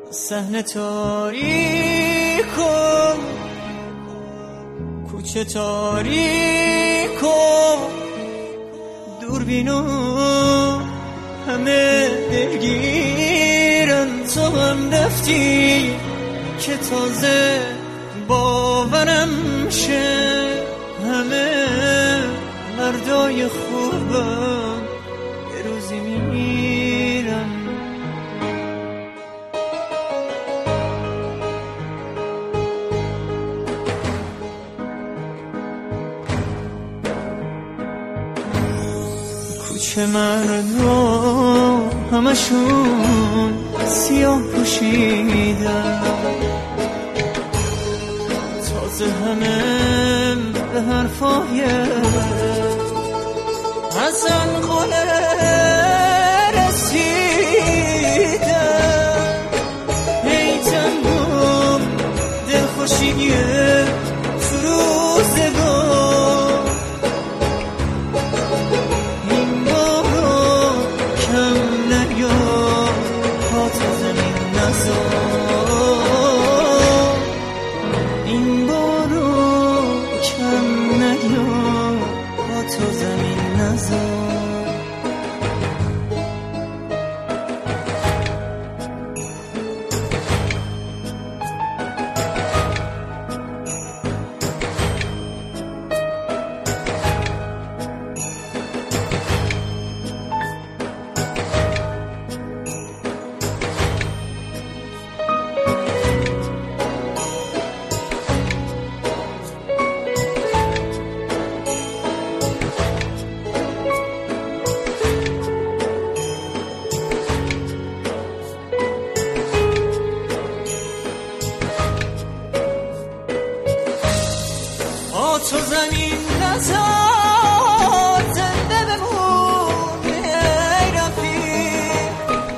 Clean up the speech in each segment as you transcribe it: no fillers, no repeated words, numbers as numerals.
صحنه تاریکم، کوچه تاریکم، دوربینو همه دلگیرن، تو هم رفتی که تازه باورم شه، همه مردای خوبم یه روزی میمیرن. کوچه مردم همشون سیاه پوشیدن، تازه همه به حرفای حسن خاله رسیدن. ای تنگم دلخوشیه تو روزگار، این بارو کم نیا پا تو زمین نزار، این بارو کم نیا پا تو زمین نزار. تو زمین نزار، زنده بمون ای رفیق،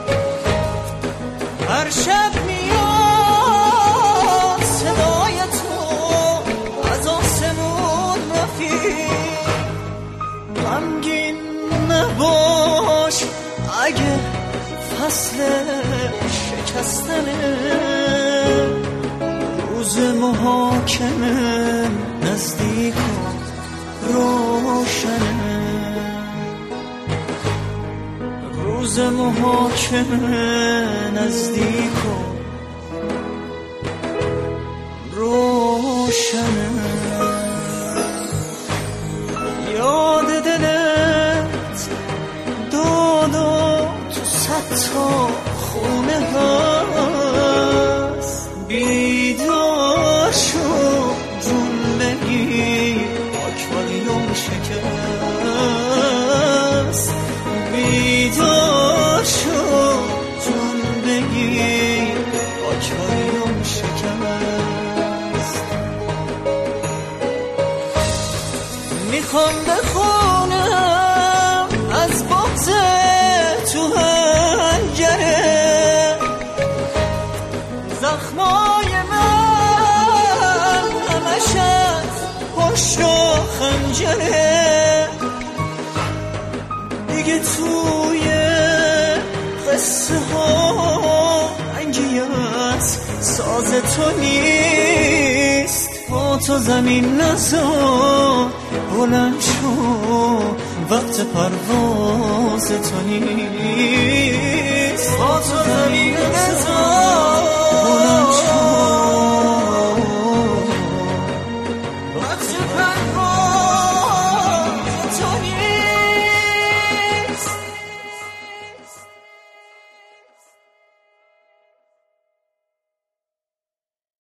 هر شب میاد صدای تو از آسمون رفیق. غمگین نباش اگه فصل شکستنه، روز محاکمه نزدیک و روشنه، روز محاکمه نزدیک و روشنه. یاد دلت دادا تو 100 تا خونه هست، بیدار شو جون بگیر آکواریوم شکست، بیدار شو جون بگیر آکواریوم شکست. میخوام بخونم از بغض تو هنجره، زخمای من همش از پشت و خنجره، دیگه توی قصه ها رنگی از ساز تو نیست. با تو زمین نزار، بلند شو وقت پرواز تو نیست. با تو زمین نزار، بلند شو وقت